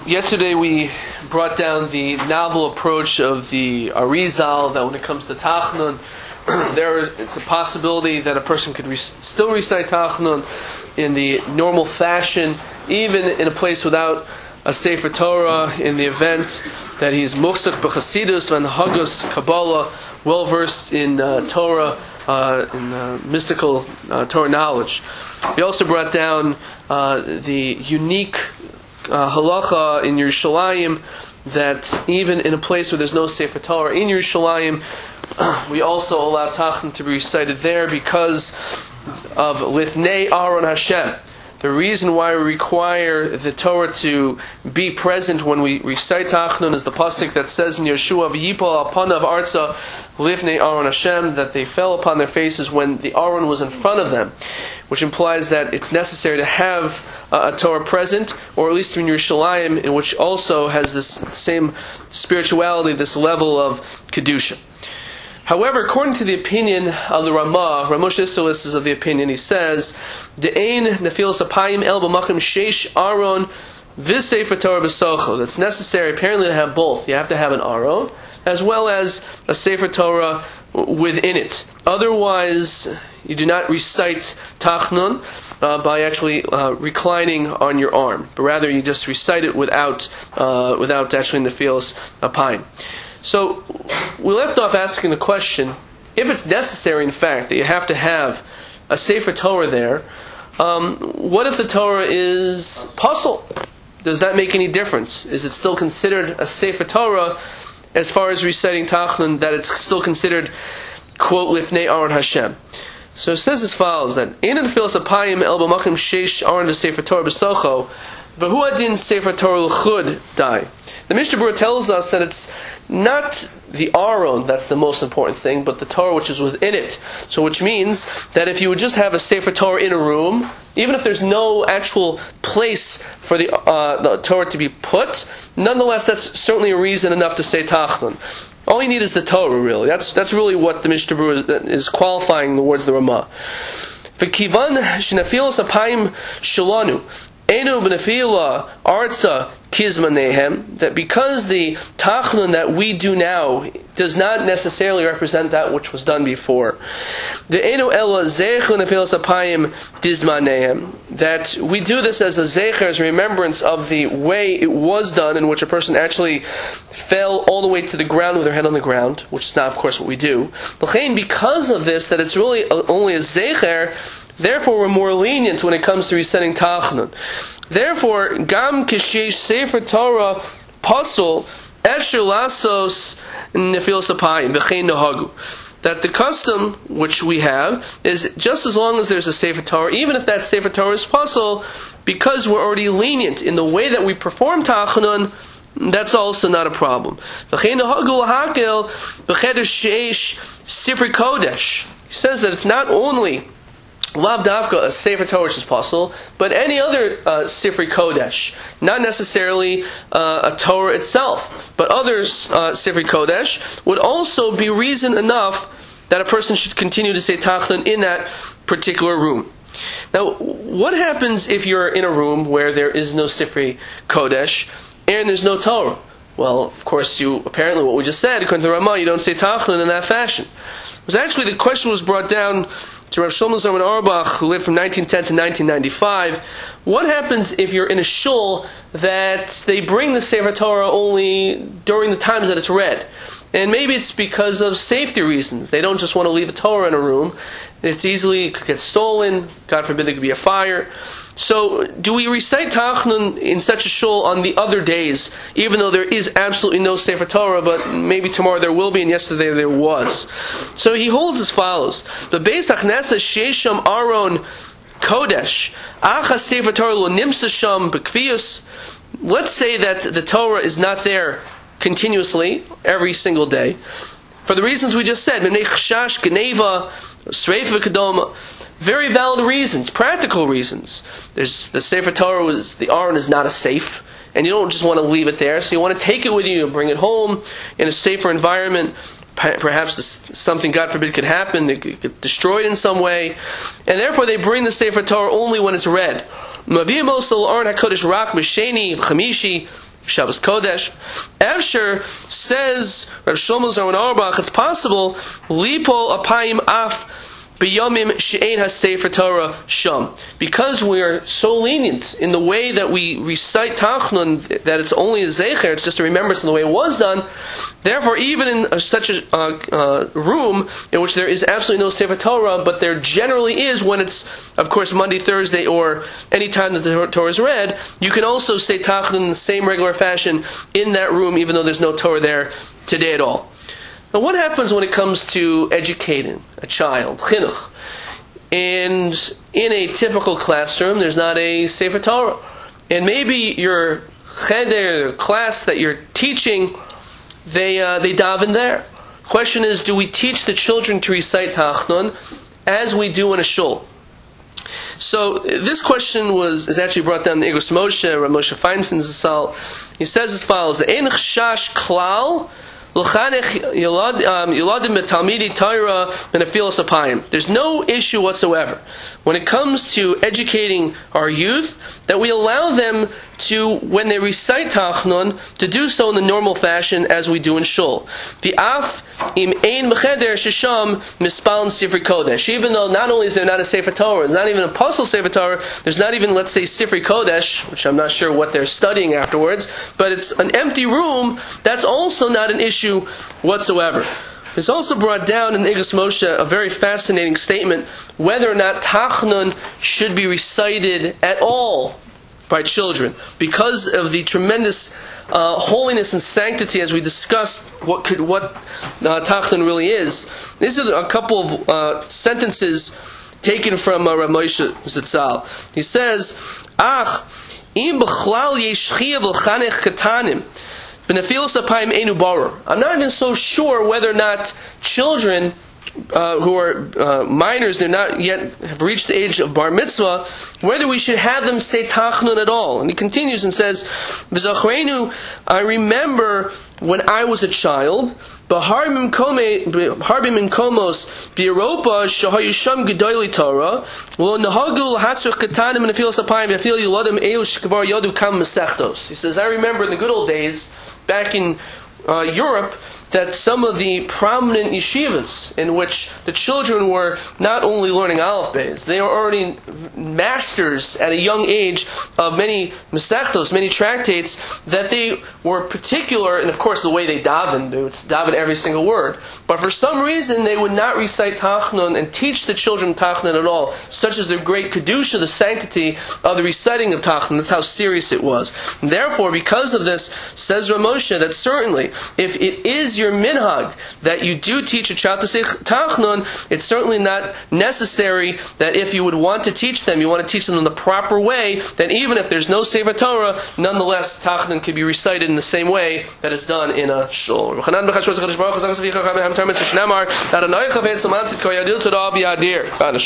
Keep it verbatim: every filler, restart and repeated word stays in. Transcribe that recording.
Yesterday we brought down the novel approach of the Arizal that when it comes to Tachnun, there it's a possibility that a person could re- still recite Tachnun in the normal fashion, even in a place without a Sefer Torah, in the event that he's Muksuk B'Chasidus and Hagus Kabbalah, well versed in uh, Torah, uh, in uh, mystical uh, Torah knowledge. We also brought down uh, the unique uh, halacha in Yerushalayim that even in a place where there's no Sefer Torah in Yerushalayim, we also allow Tachnun to be recited there because of Lifnei Aron Hashem. The reason why we require the Torah to be present when we recite Tachnun is the pasuk that says in Yeshua, "V'yipol alpanav arza lifnei Aron Hashem," that they fell upon their faces when the Aron was in front of them, which implies that it's necessary to have uh, a Torah present, or at least in Yerushalayim, in which also has this same spirituality, this level of kedusha. However, according to the opinion of the Ramah, Ramosh Isserles is of the opinion, he says, "De'ein nefilas apayim el b'makim sheish aron v'sefer Torah b'socho." That's necessary apparently to have both. You have to have an aron, as well as a Sefer Torah within it. Otherwise, you do not recite Tachnun uh, by actually uh, reclining on your arm, but rather you just recite it without uh, without actually nefilas apayim. So, we left off asking the question, if it's necessary in fact that you have to have a Sefer Torah there, um, what if the Torah is puzzle? Does that make any difference? Is it still considered a Sefer Torah as far as reciting Tachnun, that it's still considered, quote, Lifnei Aron Hashem? So it says as follows, that Einan Nefilas Apayim El B'Makim Sheish Aron V'Sefer Torah B'Socho V'Hu Adin Sefer Torah L'Chud Dai. The Mishnah Berurah tells us that it's not the Aron that's the most important thing, but the Torah which is within it. So which means that if you would just have a Sefer Torah in a room, even if there's no actual place for the, uh, the Torah to be put, nonetheless that's certainly a reason enough to say Tachnun. All you need is the Torah, really. That's that's really what the Mishnah Berurah is, is qualifying the words of the Ramah. V'kivan shenafilos apayim shalanu enu b'nefila arza kizmanehem, that because the Tachnun that we do now does not necessarily represent that which was done before, the enu ela zecher nefilas apayim dizmanehem, that we do this as a zecher, as a remembrance of the way it was done, in which a person actually fell all the way to the ground with their head on the ground, which is not, of course, what we do. Because of this, that it's really only a zecher, therefore we're more lenient when it comes to reciting Tachnun. Therefore, Gam Kishesh Sefer Torah Pasul Esher Lasos Nefilas Apayim V'chein Nahagu, that the custom which we have is just as long as there's a Sefer Torah, even if that Sefer Torah is Pasul, because we're already lenient in the way that we perform Tachnun, that's also not a problem. V'chein Nahagu L'hakel V'cheder Sheish Sifrei Kodesh. He says that it's not only Lav Davka, a Sefer Torah which is possible, but any other uh, Sifrei Kodesh, not necessarily uh, a Torah itself, but other uh, Sifrei Kodesh would also be reason enough that a person should continue to say Tachnun in that particular room. Now, what happens if you're in a room where there is no Sifrei Kodesh and there's no Torah? Well, of course, you apparently what we just said, according to Ramah, you don't say Tachnun in that fashion. It was actually the question was brought down to Rav Shlomo Zalman Auerbach, who lived from nineteen ten to nineteen ninety-five. What happens if you're in a shul that they bring the Sefer Torah only during the times that it's read? And maybe it's because of safety reasons. They don't just want to leave a Torah in a room. It's easily, it could get stolen. God forbid there could be a fire. So, do we recite Tachnun in such a shul on the other days, even though there is absolutely no Sefer Torah, but maybe tomorrow there will be, and yesterday there was? So he holds as follows: the Beis Haknesa Sheisham Aron Kodesh Achas Sefer Torah Lo Nimsa Sham B'Kvius. Let's say that the Torah is not there continuously every single day, for the reasons we just said, Menei Chashash Geneva Sreifa Kedoma. Very valid reasons, practical reasons. There's the Sefer Torah, is, the Aron is not a safe, and you don't just want to leave it there, so you want to take it with you and bring it home in a safer environment. Perhaps something, God forbid, could happen, it could get destroyed in some way, and therefore they bring the Sefer Torah only when it's read. Shabbos Kodesh. Efsher says, Rav Shlomo Zalman Auerbach, it's possible, Lipol Apayim Af B'yomim she'ein ha-sefer Torah sham. Because we are so lenient in the way that we recite Tachnun, that it's only a zecher, it's just a remembrance of the way it was done. Therefore, even in a, such a uh, uh, room in which there is absolutely no sefer Torah, but there generally is when it's, of course, Monday, Thursday, or any time that the Torah is read, you can also say Tachnun in the same regular fashion in that room, even though there's no Torah there today at all. Now, what happens when it comes to educating a child, chinuch? And in a typical classroom, there's not a Sefer Torah. And maybe your cheder, class that you're teaching, they uh, they daven there. Question is, do we teach the children to recite Tachnun as we do in a shul? So this question was is actually brought down in Igros Moshe, Rav Moshe Feinstein Zatzal. He says as follows: the Ein Chash Klal. There's no issue whatsoever when it comes to educating our youth that we allow them to, when they recite Tachnun, to do so in the normal fashion as we do in shul. The af im ein b'cheder shesham mispal sifrei kodesh. Even though not only is there not a Sefer Torah, there's not even an apostle Sefer Torah, there's not even, let's say, Sifrei Kodesh, which I'm not sure what they're studying afterwards, but it's an empty room. That's also not an issue whatsoever. It's also brought down in Igros Moshe a very fascinating statement whether or not Tachnun should be recited at all by children, because of the tremendous uh, holiness and sanctity, as we discussed what could what uh, Tachnun really is. These are a couple of uh, sentences taken from uh, Rav Moshe Zatzal. He says, "Ach, im b'chlal yeshchia v'chanech katanim." I'm not even so sure whether or not children uh, who are uh, minors, they're not yet have reached the age of bar mitzvah, whether we should have them say Tachnun at all. And he continues and says, "V'zachrenu, I remember when I was a child, b'harbim komos b'Europa shahayisham gedoli Torah lo nahagul hatzur katanim and afilas apayim v'afil yuladim elu shekvar yadu kam mesechtos." He says, I remember in the good old days back in uh, Europe, that some of the prominent yeshivas in which the children were not only learning Aleph Beis, they were already masters at a young age of many mesechtos, many tractates, that they were particular, and of course the way they davened, they would daven every single word. But for some reason they would not recite Tachnun and teach the children Tachnun at all, such as the great Kedusha, the sanctity of the reciting of Tachnun. That's how serious it was. And therefore, because of this, says Rav Moshe, that certainly, if it is your minhag that you do teach a child to say Tachnun, it's certainly not necessary that if you would want to teach them, you want to teach them in the proper way, then even if there's no Sefer Torah, nonetheless Tachnun can be recited in the same way that it's done in a shul.